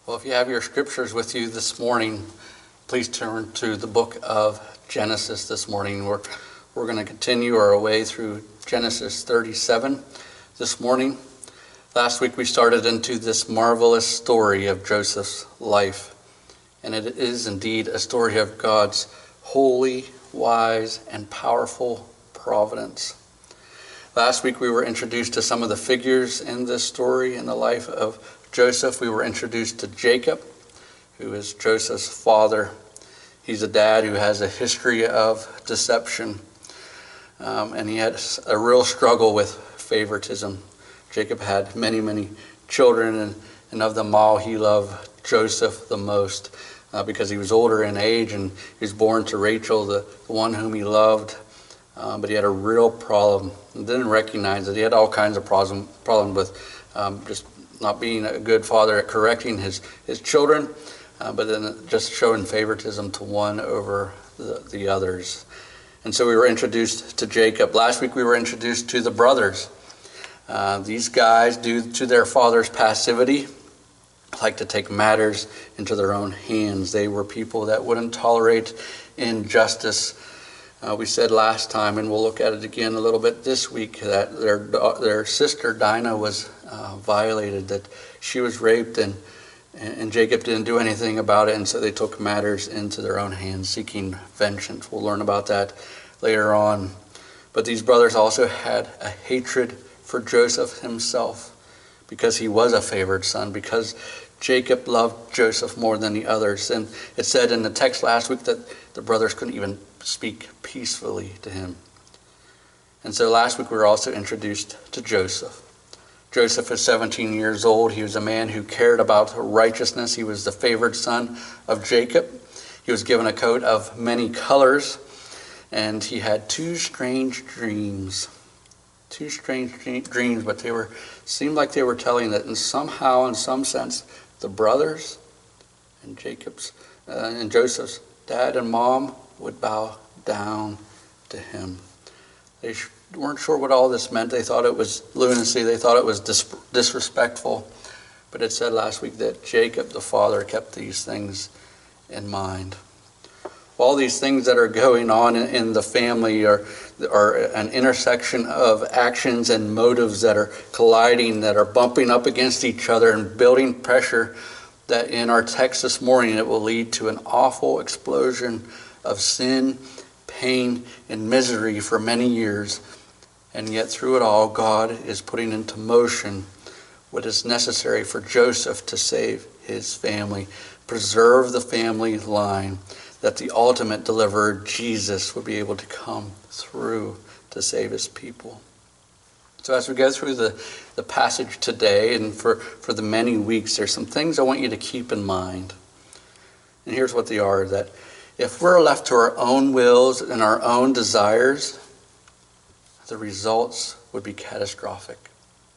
Well, if you have your scriptures with you this morning, please turn to the book of Genesis this morning. We're going to continue our way through Genesis 37 this morning. Last week we started into this marvelous story of Joseph's life, and it is indeed a story of God's holy, wise, and powerful providence. Last week we were introduced to some of the figures in this story in the life of Joseph. We were introduced to Jacob, who is Joseph's father. He's a dad who has a history of deception, and he had a real struggle with favoritism. Jacob had many children, and of them all he loved Joseph the most because he was older in age, and he was born to Rachel, the one whom he loved. But he had a real problem and didn't recognize that he had all kinds of problem with just not being a good father at correcting his children, but then just showing favoritism to one over the others. And so we were introduced to Jacob. Last week we were introduced to the brothers. These guys, due to their father's passivity, like to take matters into their own hands. They were people that wouldn't tolerate injustice. We said last time, and we'll look at it again a little bit this week, that their sister Dinah was violated, that she was raped, and Jacob didn't do anything about it, and so they took matters into their own hands, seeking vengeance. We'll learn about that later on. But these brothers also had a hatred for Joseph himself, because he was a favored son, because Jacob loved Joseph more than the others. And it said in the text last week that the brothers couldn't even speak peacefully to him. And so last week we were also introduced to Joseph. Joseph is 17 years old. He was a man who cared about righteousness. He was the favored son of Jacob. He was given a coat of many colors, and he had two strange dreams. Two strange dreams, but seemed like they were telling that in some sense, the brothers and Joseph's dad and mom would bow down to him. They weren't sure what all this meant. They thought it was lunacy. They thought it was disrespectful. But it said last week that Jacob, the father, kept these things in mind. All these things that are going on in the family are an intersection of actions and motives that are colliding, that are bumping up against each other and building pressure that in our text this morning it will lead to an awful explosion of sin, pain, and misery for many years. And yet through it all, God is putting into motion what is necessary for Joseph to save his family, preserve the family line, that the ultimate deliverer, Jesus, would be able to come through to save his people. So as we go through the passage today and for the many weeks, there's some things I want you to keep in mind. And here's what they are, that if we're left to our own wills and our own desires, the results would be catastrophic.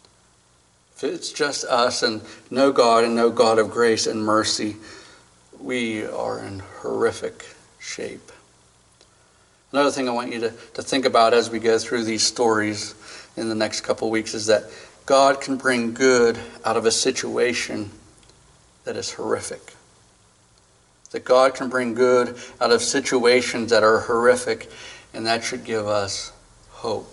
If it's just us and no God of grace and mercy, we are in horrific shape. Another thing I want you to think about as we go through these stories in the next couple of weeks is that God can bring good out of a situation that is horrific. That God can bring good out of situations that are horrific, and that should give us hope.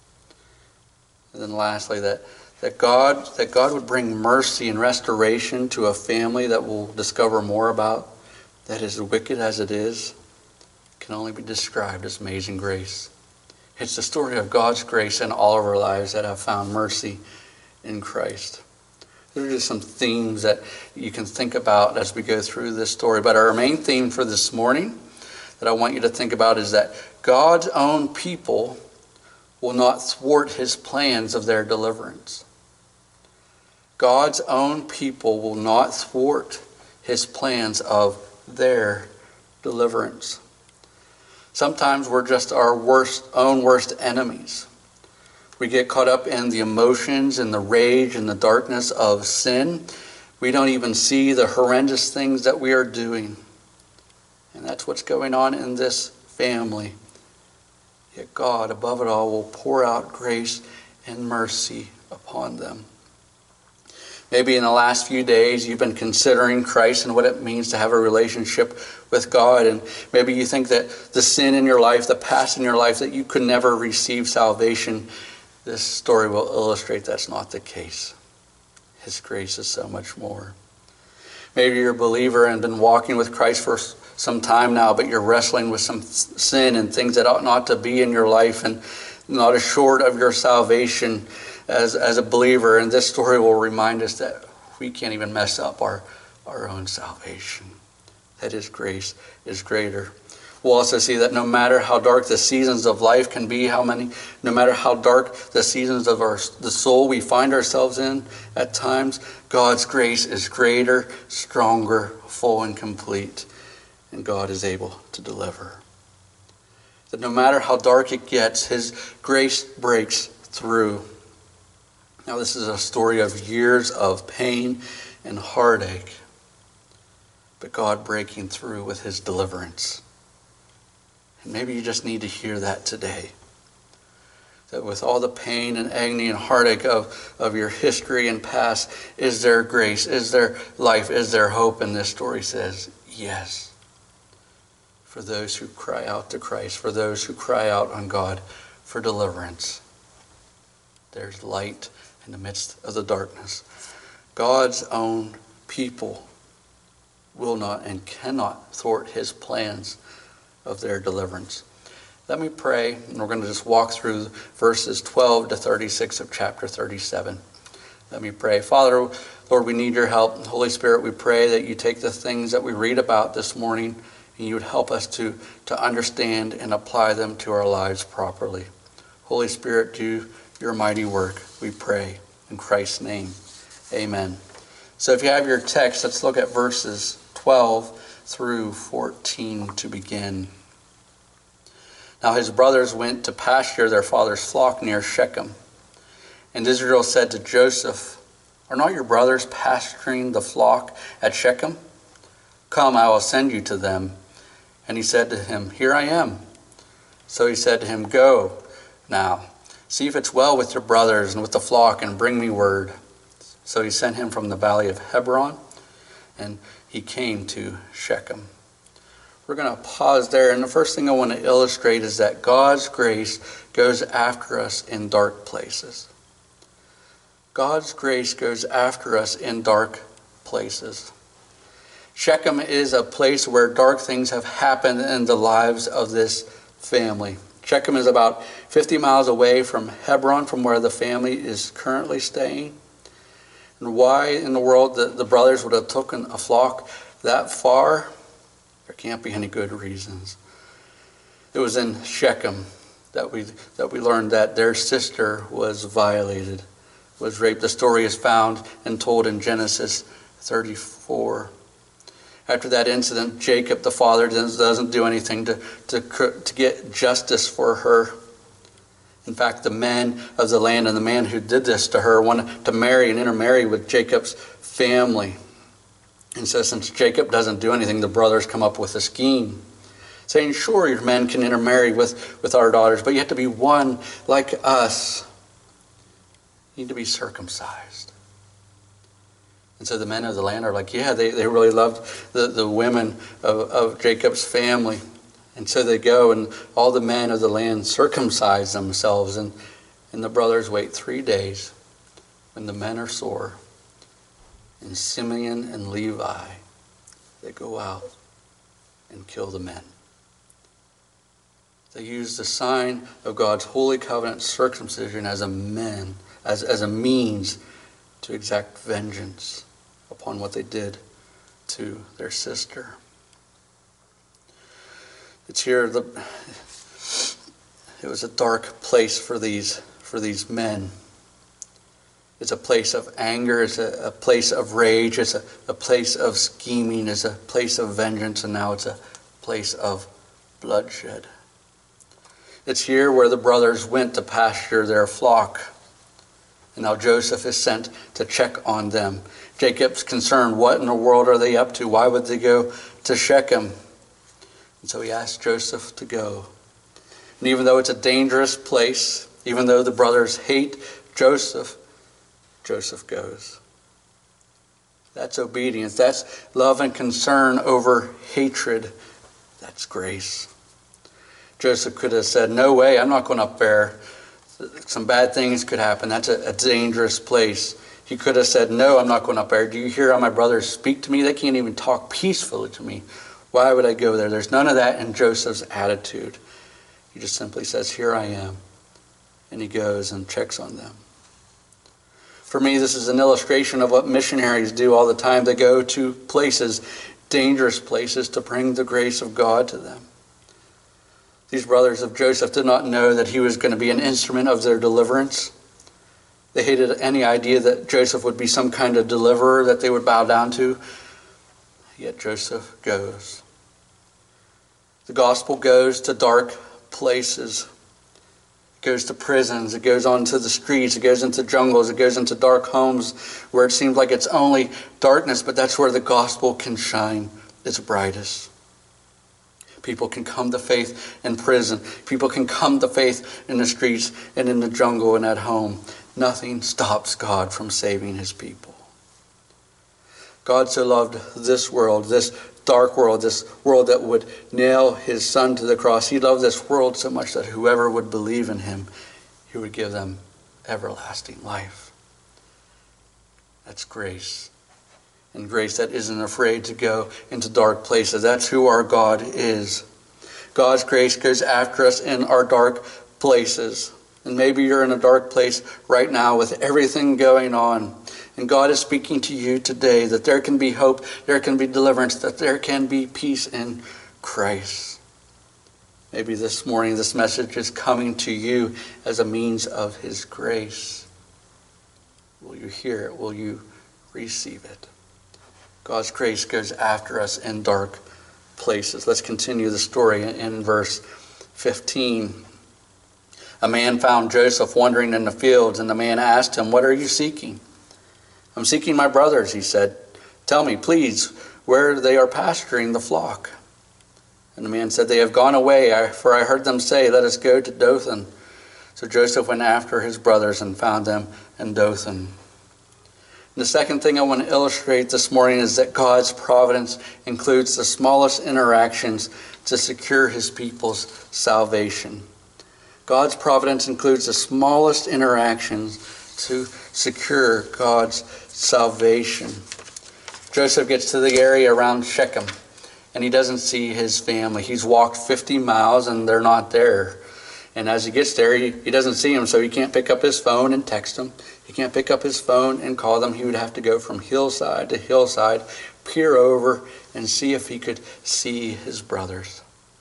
And then lastly, that God would bring mercy and restoration to a family that we'll discover more about, that as wicked as it is, can only be described as amazing grace. It's the story of God's grace in all of our lives that have found mercy in Christ. Those are just some themes that you can think about as we go through this story. But our main theme for this morning that I want you to think about is that God's own people will not thwart his plans of their deliverance. God's own people will not thwart his plans of their deliverance. Sometimes we're just our own worst enemies. We get caught up in the emotions and the rage and the darkness of sin. We don't even see the horrendous things that we are doing. And that's what's going on in this family. Yet God, above it all, will pour out grace and mercy upon them. Maybe in the last few days you've been considering Christ and what it means to have a relationship with God. And maybe you think that the sin in your life, the past in your life, that you could never receive salvation. This story will illustrate that's not the case. His grace is so much more. Maybe you're a believer and been walking with Christ for some time now, but you're wrestling with some sin and things that ought not to be in your life and not assured of your salvation as a believer. And this story will remind us that we can't even mess up our own salvation, that His grace is greater. We'll also see that no matter how dark the seasons of life can be, no matter how dark the seasons of the soul we find ourselves in at times, God's grace is greater, stronger, full, and complete. And God is able to deliver. That no matter how dark it gets, His grace breaks through. Now, this is a story of years of pain and heartache, but God breaking through with His deliverance. And maybe you just need to hear that today. That with all the pain and agony and heartache of your history and past, is there grace? Is there life? Is there hope? And this story says, yes. For those who cry out to Christ, for those who cry out on God for deliverance. There's light in the midst of the darkness. God's own people will not and cannot thwart His plans of their deliverance. Let me pray, and we're going to just walk through verses 12 to 36 of chapter 37. Let me pray. Father, Lord, we need your help. Holy Spirit, we pray that you take the things that we read about this morning and you would help us to understand and apply them to our lives properly. Holy Spirit, do your mighty work, we pray. In Christ's name, amen. So if you have your text, let's look at verses 12 through 14 to begin. Now his brothers went to pasture their father's flock near Shechem. And Israel said to Joseph, "Are not your brothers pasturing the flock at Shechem? Come, I will send you to them." And he said to him, "Here I am." So he said to him, "Go now, see if it's well with your brothers and with the flock, and bring me word." So he sent him from the valley of Hebron, and he came to Shechem. We're going to pause there, and the first thing I want to illustrate is that God's grace goes after us in dark places. God's grace goes after us in dark places. Shechem is a place where dark things have happened in the lives of this family. Shechem is about 50 miles away from Hebron, from where the family is currently staying. And why in the world the brothers would have taken a flock that far? There can't be any good reasons. It was in Shechem that we learned that their sister was violated, was raped. The story is found and told in Genesis 34. After that incident, Jacob, the father, doesn't do anything to get justice for her. In fact, the men of the land and the man who did this to her wanted to marry and intermarry with Jacob's family. And so since Jacob doesn't do anything, the brothers come up with a scheme, saying, "Sure, your men can intermarry with our daughters, but you have to be one like us. You need to be circumcised." And so the men of the land are like, yeah, they really loved the women of Jacob's family. And so they go, and all the men of the land circumcise themselves. And the brothers wait 3 days when the men are sore. And Simeon and Levi, they go out and kill the men. They use the sign of God's holy covenant circumcision as a means to exact vengeance upon what they did to their sister. It's here it was a dark place for these men. It's a place of anger, it's a place of rage, it's a place of scheming, it's a place of vengeance, and now it's a place of bloodshed. It's here where the brothers went to pasture their flock. And now Joseph is sent to check on them. Jacob's concerned, what in the world are they up to? Why would they go to Shechem? And so he asked Joseph to go. And even though it's a dangerous place, even though the brothers hate Joseph, Joseph goes. That's obedience. That's love and concern over hatred. That's grace. Joseph could have said, no way, I'm not going up there. Some bad things could happen. That's a dangerous place. He could have said, no, I'm not going up there. Do you hear how my brothers speak to me? They can't even talk peacefully to me. Why would I go there? There's none of that in Joseph's attitude. He just simply says, here I am. And he goes and checks on them. For me, this is an illustration of what missionaries do all the time. They go to places, dangerous places, to bring the grace of God to them. These brothers of Joseph did not know that he was going to be an instrument of their deliverance. They hated any idea that Joseph would be some kind of deliverer that they would bow down to. Yet Joseph goes. The gospel goes to dark places. It goes to prisons. It goes onto the streets. It goes into jungles. It goes into dark homes where it seems like it's only darkness, but that's where the gospel can shine its brightest. People can come to faith in prison. People can come to faith in the streets and in the jungle and at home. Nothing stops God from saving his people. God so loved this world, this dark world, this world that would nail his son to the cross. He loved this world so much that whoever would believe in him, he would give them everlasting life. That's grace. And grace that isn't afraid to go into dark places. That's who our God is. God's grace goes after us in our dark places. And maybe you're in a dark place right now with everything going on. And God is speaking to you today that there can be hope, there can be deliverance, that there can be peace in Christ. Maybe this morning this message is coming to you as a means of his grace. Will you hear it? Will you receive it? God's grace goes after us in dark places. Let's continue the story in verse 15. A man found Joseph wandering in the fields, and the man asked him, "What are you seeking?" "I'm seeking my brothers," he said. "Tell me, please, where they are pasturing the flock." And the man said, "They have gone away, for I heard them say, 'Let us go to Dothan.'" So Joseph went after his brothers and found them in Dothan. And the second thing I want to illustrate this morning is that God's providence includes the smallest interactions to secure his people's salvation. God's providence includes the smallest interactions to secure God's salvation. Joseph gets to the area around Shechem, and he doesn't see his family. He's walked 50 miles, and they're not there. And as he gets there, he doesn't see them, so he can't pick up his phone and text them. He can't pick up his phone and call them. He would have to go from hillside to hillside, peer over, and see if he could see his brothers.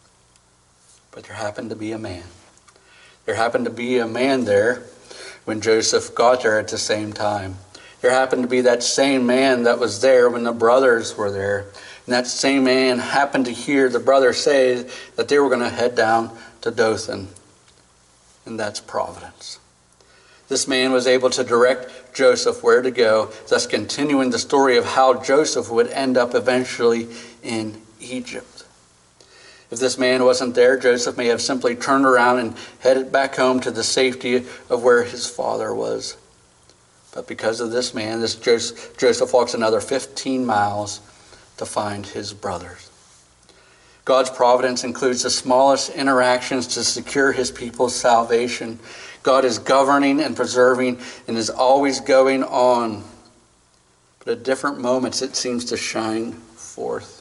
But there happened to be a man. There happened to be a man there when Joseph got there at the same time. There happened to be that same man that was there when the brothers were there. And that same man happened to hear the brothers say that they were going to head down to Dothan. And that's providence. This man was able to direct Joseph where to go, thus continuing the story of how Joseph would end up eventually in Egypt. If this man wasn't there, Joseph may have simply turned around and headed back home to the safety of where his father was. But because of this man, Joseph walks another 15 miles to find his brothers. God's providence includes the smallest interactions to secure his people's salvation. God is governing and preserving and is always going on. But at different moments it seems to shine forth.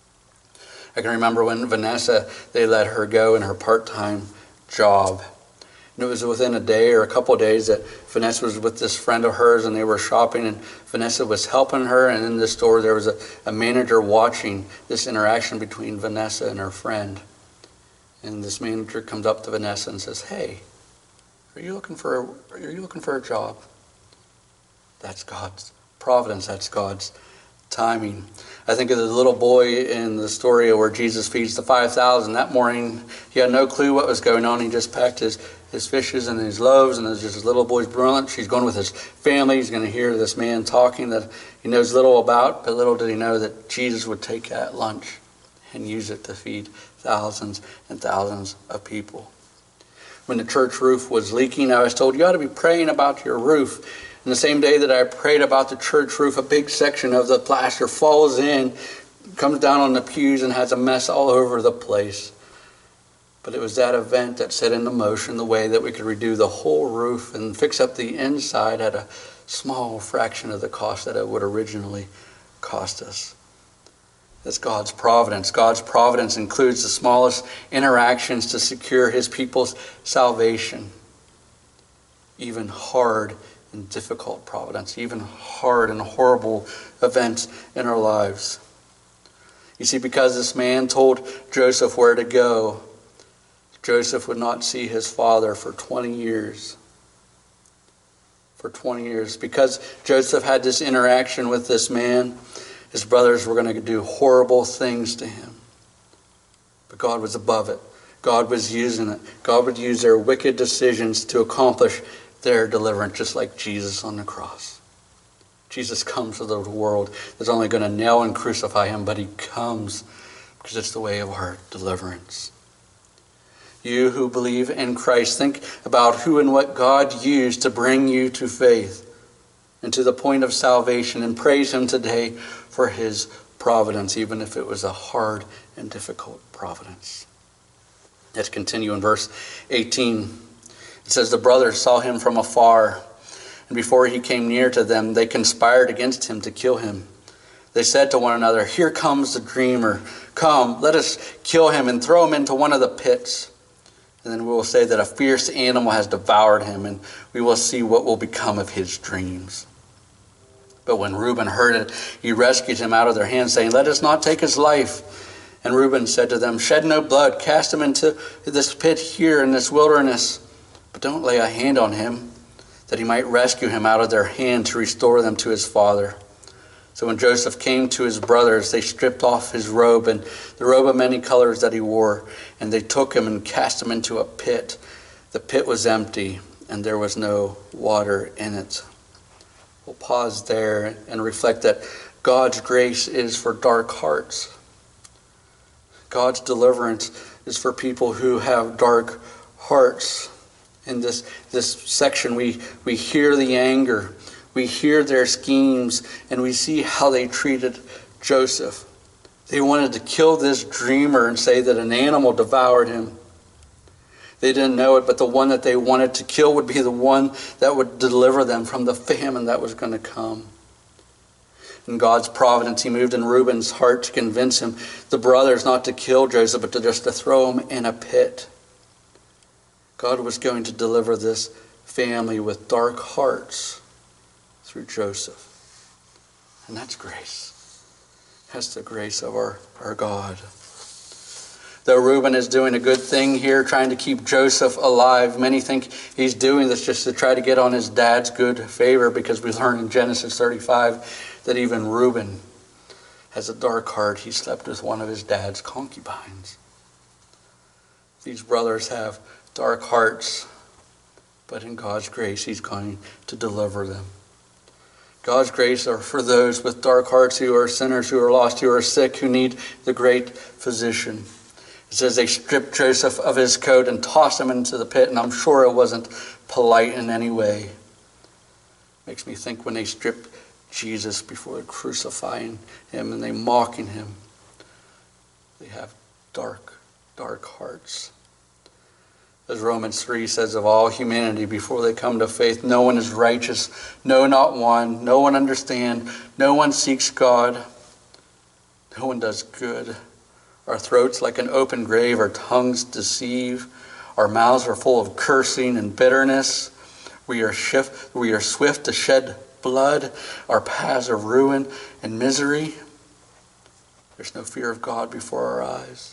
I can remember when Vanessa, they let her go in her part-time job. And it was within a day or a couple of days that Vanessa was with this friend of hers and they were shopping, and Vanessa was helping her, and in the store there was a manager watching this interaction between Vanessa and her friend. And this manager comes up to Vanessa and says, "Hey, are you looking for a job?" That's God's providence. That's God's timing. I think of the little boy in the story where Jesus feeds the 5,000. That morning, he had no clue what was going on. He just packed his fishes and his loaves, and there's just his little boy's brilliant. She's going with his family. He's going to hear this man talking that he knows little about, but little did he know that Jesus would take that lunch and use it to feed thousands and thousands of people. When the church roof was leaking, I was told, "You ought to be praying about your roof." And the same day that I prayed about the church roof, a big section of the plaster falls in, comes down on the pews, and has a mess all over the place. But it was that event that set into motion the way that we could redo the whole roof and fix up the inside at a small fraction of the cost that it would originally cost us. That's God's providence. God's providence includes the smallest interactions to secure his people's salvation. Even hard and difficult providence, even hard and horrible events in our lives. You see, because this man told Joseph where to go, Joseph would not see his father for 20 years. For 20 years. Because Joseph had this interaction with this man, his brothers were going to do horrible things to him. But God was above it. God was using it. God would use their wicked decisions to accomplish their deliverance, just like Jesus on the cross. Jesus comes to the world that's only going to nail and crucify him, but he comes because it's the way of our deliverance. You who believe in Christ, think about who and what God used to bring you to faith and to the point of salvation, and praise him today for his providence, even if it was a hard and difficult providence. Let's continue in verse 18. It says, the brothers saw him from afar, and before he came near to them, they conspired against him to kill him. They said to one another, here comes the dreamer. Come, let us kill him and throw him into one of the pits. And then we will say that a fierce animal has devoured him, and we will see what will become of his dreams. But when Reuben heard it, he rescued him out of their hands, saying, let us not take his life. And Reuben said to them, shed no blood, cast him into this pit here in this wilderness, but don't lay a hand on him, that he might rescue him out of their hand to restore them to his father. So when Joseph came to his brothers, they stripped off his robe and the robe of many colors that he wore, and they took him and cast him into a pit. The pit was empty, and there was no water in it. We'll pause there and reflect that God's grace is for dark hearts. God's deliverance is for people who have dark hearts. In this section, we hear the anger, we hear their schemes, and we see how they treated Joseph. They wanted to kill this dreamer and say that an animal devoured him. They didn't know it, but the one that they wanted to kill would be the one that would deliver them from the famine that was going to come. In God's providence, he moved in Reuben's heart to convince him, the brothers, not to kill Joseph, but just to throw him in a pit. God was going to deliver this family with dark hearts through Joseph. And that's grace. That's the grace of our God. Though Reuben is doing a good thing here, trying to keep Joseph alive, many think he's doing this just to try to get on his dad's good favor, because we learn in Genesis 35 that even Reuben has a dark heart. He slept with one of his dad's concubines. These brothers have dark hearts, but in God's grace, he's going to deliver them. God's grace are for those with dark hearts who are sinners, who are lost, who are sick, who need the great physician. It says they stripped Joseph of his coat and tossed him into the pit, and I'm sure it wasn't polite in any way. Makes me think when they stripped Jesus before crucifying him and they mocking him. They have dark hearts. As Romans 3 says of all humanity before they come to faith, no one is righteous, no, not one. No one understands, no one seeks God, no one does good. Our throats like an open grave, our tongues deceive, our mouths are full of cursing and bitterness. We are swift to shed blood, our paths are ruin and misery. There's no fear of God before our eyes.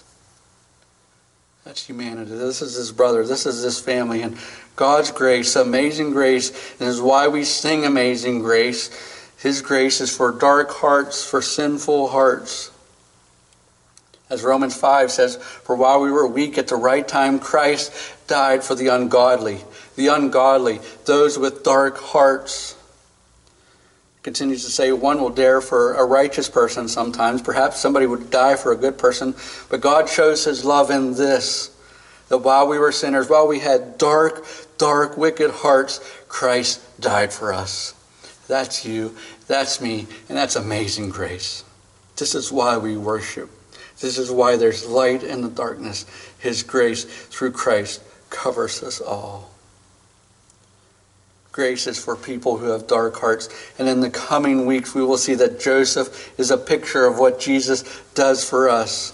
That's humanity. This is his brother. This is his family. And God's grace, amazing grace, and is why we sing Amazing Grace. His grace is for dark hearts, for sinful hearts. As Romans 5 says, for while we were weak at the right time, Christ died for the ungodly, those with dark hearts. Continues to say, one will dare for a righteous person sometimes. Perhaps somebody would die for a good person. But God shows his love in this, that while we were sinners, while we had dark, wicked hearts, Christ died for us. That's you, that's me, and that's amazing grace. This is why we worship. This is why there's light in the darkness. His grace through Christ covers us all. Grace is for people who have dark hearts. And in the coming weeks, we will see that Joseph is a picture of what Jesus does for us.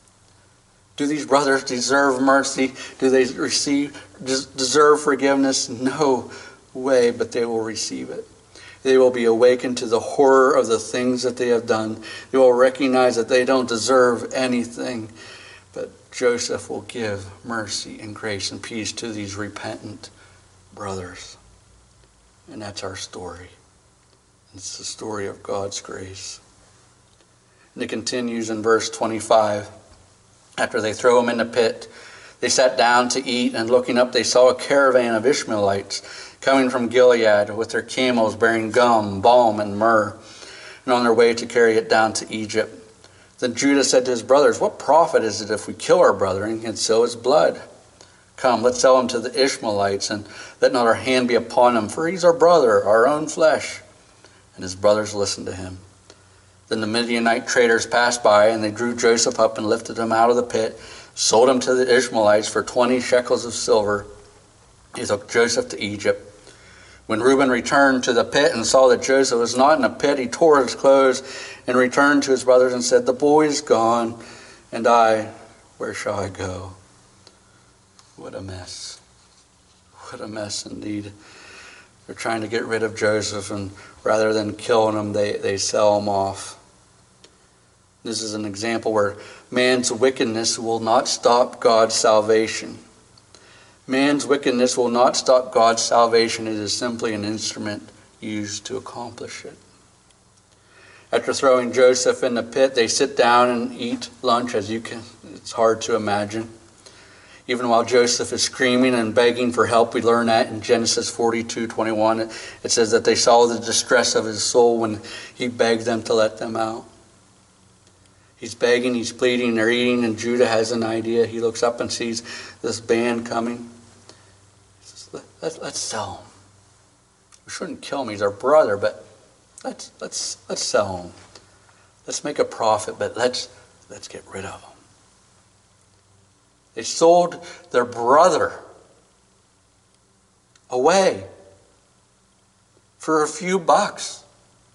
Do these brothers deserve mercy? Do they deserve forgiveness? No way, but they will receive it. They will be awakened to the horror of the things that they have done. They will recognize that they don't deserve anything. But Joseph will give mercy and grace and peace to these repentant brothers. And that's our story. It's the story of God's grace. And it continues in verse 25. After they throw him in the pit, they sat down to eat, and looking up they saw a caravan of Ishmaelites coming from Gilead with their camels bearing gum, balm, and myrrh, and on their way to carry it down to Egypt. Then Judah said to his brothers, "What profit is it if we kill our brother and conceal his blood? Come, let's sell him to the Ishmaelites, and let not our hand be upon him, for he's our brother, our own flesh." And his brothers listened to him. Then the Midianite traders passed by, and they drew Joseph up and lifted him out of the pit, sold him to the Ishmaelites for 20 shekels of silver. He took Joseph to Egypt. When Reuben returned to the pit and saw that Joseph was not in the pit, he tore his clothes and returned to his brothers and said, "The boy is gone, and I, where shall I go?" What a mess. What a mess indeed. They're trying to get rid of Joseph, and rather than killing him, they sell him off. This is an example where man's wickedness will not stop God's salvation. Man's wickedness will not stop God's salvation. It is simply an instrument used to accomplish it. After throwing Joseph in the pit, they sit down and eat lunch, it's hard to imagine. Even while Joseph is screaming and begging for help, we learn that in Genesis 42:21. It says that they saw the distress of his soul when he begged them to let them out. He's begging, he's pleading, they're eating, and Judah has an idea. He looks up and sees this band coming. He says, let's sell him. We shouldn't kill him. He's our brother, but let's sell him. Let's make a profit, but let's get rid of him. They sold their brother away for a few bucks.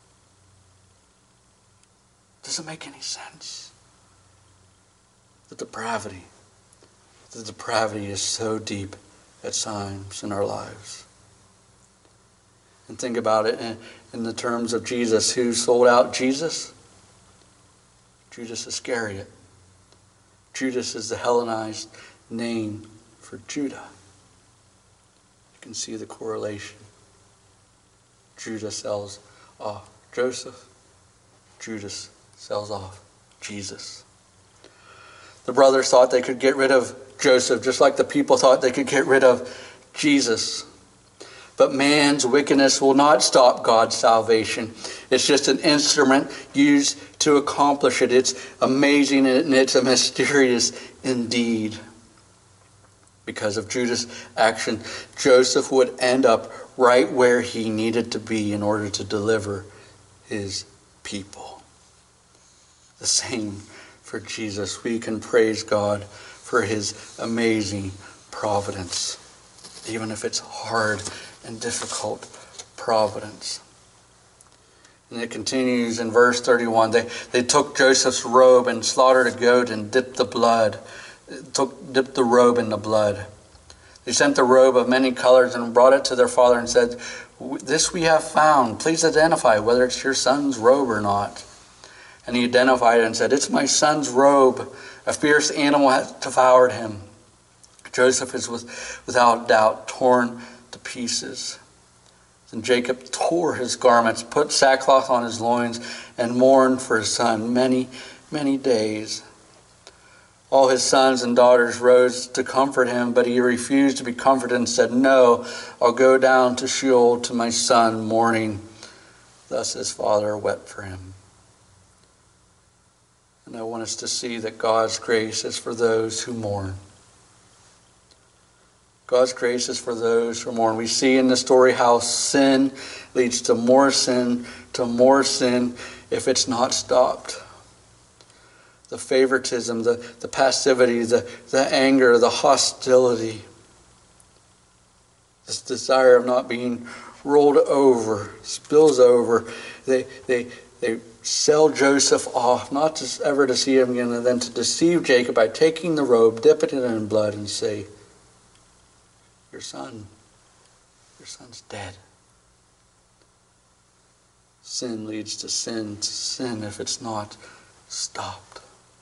Doesn't make any sense. The depravity is so deep at times in our lives. And think about it in the terms of Jesus. Who sold out Jesus? Judas Iscariot. Judas is the Hellenized name for Judah. You can see the correlation. Judah sells off Joseph. Judas sells off Jesus. The brothers thought they could get rid of Joseph, just like the people thought they could get rid of Jesus. But man's wickedness will not stop God's salvation. It's just an instrument used to accomplish it. It's amazing and it's a mysterious indeed. Because of Judah's action, Joseph would end up right where he needed to be in order to deliver his people. The same for Jesus. We can praise God for his amazing providence, even if it's hard and difficult providence. And it continues in verse 31. They took Joseph's robe and slaughtered a goat and dipped the robe in the blood. They sent the robe of many colors and brought it to their father and said, "This we have found. Please identify whether it's your son's robe or not." And he identified it and said, "It's my son's robe. A fierce animal has devoured him." Joseph is without doubt torn to pieces. Then Jacob tore his garments, put sackcloth on his loins, and mourned for his son many, many days. All his sons and daughters rose to comfort him, but he refused to be comforted and said, "No, I'll go down to Sheol to my son, mourning." Thus his father wept for him. And I want us to see that God's grace is for those who mourn. God's grace is for those who mourn. We see in the story how sin leads to more sin if it's not stopped. The favoritism, the passivity, the anger, the hostility, this desire of not being rolled over, spills over. They sell Joseph off, not to ever to see him again, and then to deceive Jacob by taking the robe, dip it in blood, and say, your son's dead. Sin leads to sin if it's not stopped.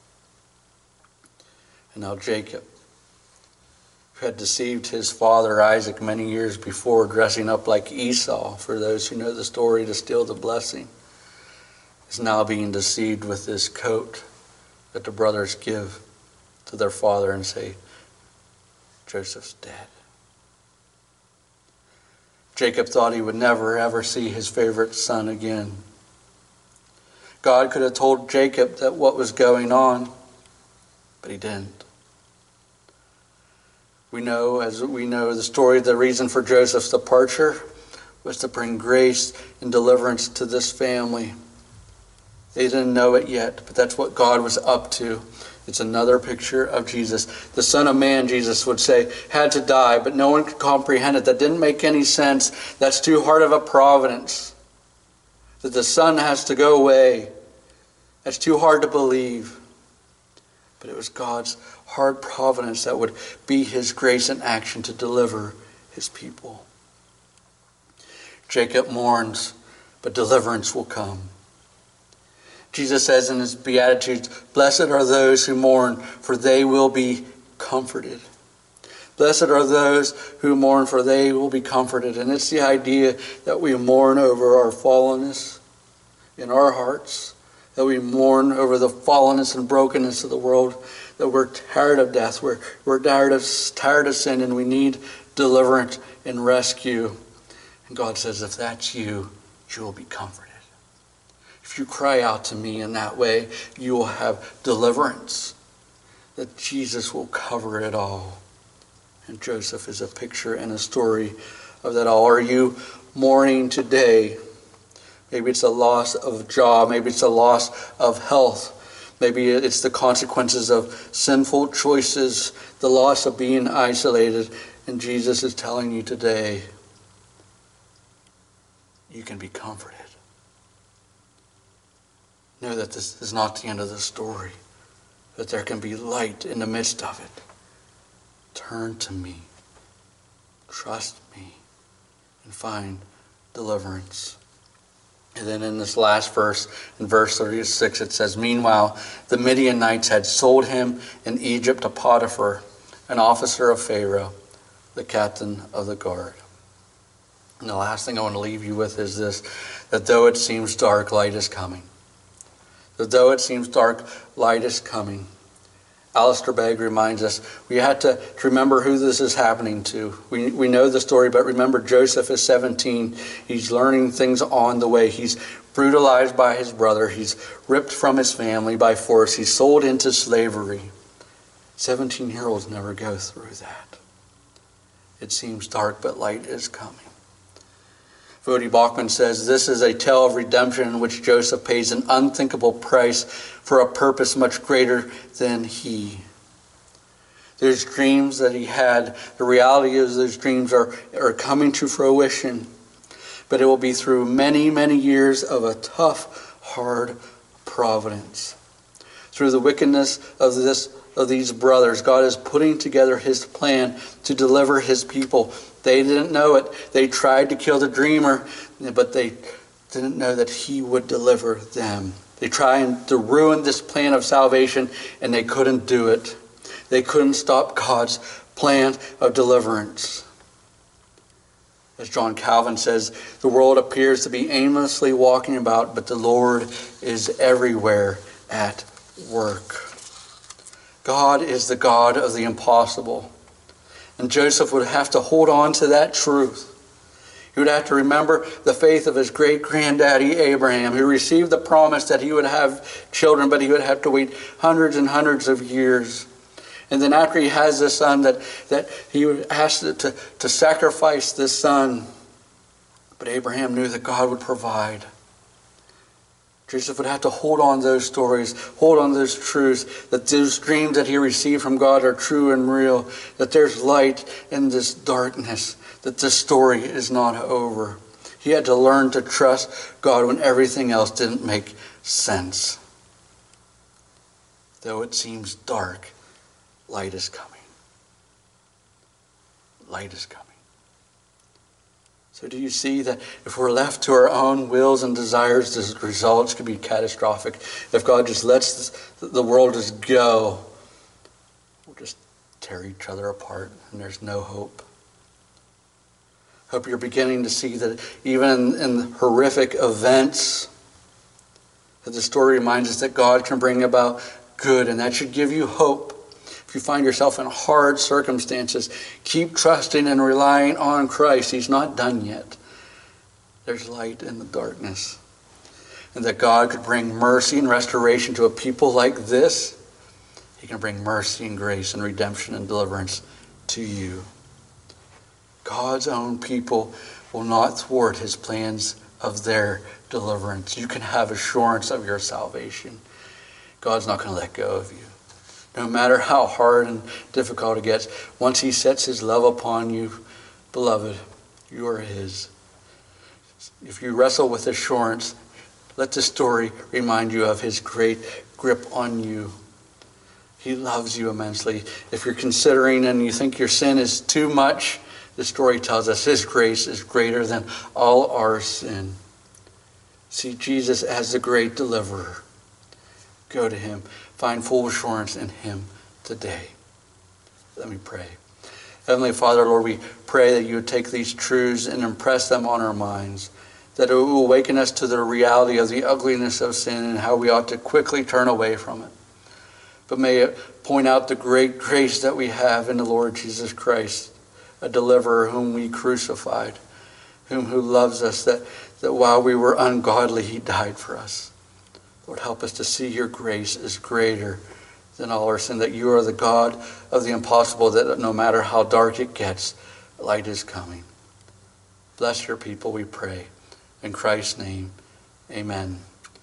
And now Jacob, who had deceived his father Isaac many years before, dressing up like Esau, for those who know the story, to steal the blessing, is now being deceived with this coat that the brothers give to their father and say, Joseph's dead. Jacob thought he would never ever see his favorite son again. God could have told Jacob that what was going on, but he didn't. As we know the story, the reason for Joseph's departure was to bring grace and deliverance to this family. They didn't know it yet, but that's what God was up to. It's another picture of Jesus. The Son of Man, Jesus would say, had to die, but no one could comprehend it. That didn't make any sense. That's too hard of a providence. That the Son has to go away. That's too hard to believe. But it was God's hard providence that would be his grace in action to deliver his people. Jacob mourns, but deliverance will come. Jesus says in his Beatitudes, blessed are those who mourn, for they will be comforted. Blessed are those who mourn, for they will be comforted. And it's the idea that we mourn over our fallenness in our hearts, that we mourn over the fallenness and brokenness of the world, that we're tired of death, we're tired of sin, and we need deliverance and rescue. And God says, if that's you, you will be comforted. If you cry out to me in that way, you will have deliverance. That Jesus will cover it all. And Joseph is a picture and a story of that all. Are you mourning today? Maybe it's a loss of a job. Maybe it's a loss of health. Maybe it's the consequences of sinful choices, the loss of being isolated. And Jesus is telling you today, you can be comforted. Know that this is not the end of the story, that there can be light in the midst of it. Turn to me, trust me, and find deliverance. And then in this last verse, in verse 36, it says, meanwhile, the Midianites had sold him in Egypt to Potiphar, an officer of Pharaoh, the captain of the guard. And the last thing I want to leave you with is this, that though it seems dark, light is coming. That though it seems dark, light is coming. Alistair Begg reminds us we have to remember who this is happening to. We know the story, but remember Joseph is 17. He's learning things on the way. He's brutalized by his brother. He's ripped from his family by force. He's sold into slavery. 17-year-olds never go through that. It seems dark, but light is coming. Voddie Baucham says, this is a tale of redemption in which Joseph pays an unthinkable price for a purpose much greater than he. Those dreams that he had, the reality is those dreams are coming to fruition. But it will be through many, many years of a tough, hard providence. Through the wickedness of these brothers, God is putting together his plan to deliver his people. They didn't know it. They tried to kill the dreamer, but they didn't know that he would deliver them. They tried to ruin this plan of salvation, and they couldn't do it. They couldn't stop God's plan of deliverance. As John Calvin says, the world appears to be aimlessly walking about, but the Lord is everywhere at work. God is the God of the impossible. And Joseph would have to hold on to that truth. He would have to remember the faith of his great-granddaddy Abraham, who received the promise that he would have children, but he would have to wait hundreds and hundreds of years. And then after he has this son, that he has to sacrifice this son. But Abraham knew that God would provide. Joseph would have to hold on to those stories, hold on to those truths, that those dreams that he received from God are true and real, that there's light in this darkness, that this story is not over. He had to learn to trust God when everything else didn't make sense. Though it seems dark, light is coming. Light is coming. So do you see that if we're left to our own wills and desires, the results could be catastrophic? If God just lets the world just go, we'll just tear each other apart and there's no hope. Hope you're beginning to see that even in horrific events, that the story reminds us that God can bring about good, and that should give you hope. If you find yourself in hard circumstances, keep trusting and relying on Christ. He's not done yet. There's light in the darkness. And that God could bring mercy and restoration to a people like this. He can bring mercy and grace and redemption and deliverance to you. God's own people will not thwart his plans of their deliverance. You can have assurance of your salvation. God's not going to let go of you. No matter how hard and difficult it gets, once he sets his love upon you, beloved, you are his. If you wrestle with assurance, let the story remind you of his great grip on you. He loves you immensely. If you're considering and you think your sin is too much, the story tells us his grace is greater than all our sin. See Jesus as the great deliverer. Go to him. Find full assurance in him today. Let me pray. Heavenly Father, Lord, we pray that you would take these truths and impress them on our minds, that it will awaken us to the reality of the ugliness of sin and how we ought to quickly turn away from it. But may it point out the great grace that we have in the Lord Jesus Christ, a deliverer whom we crucified, who loves us, that while we were ungodly, he died for us. Lord, help us to see your grace is greater than all our sin, that you are the God of the impossible, that no matter how dark it gets, light is coming. Bless your people, we pray. In Christ's name, amen.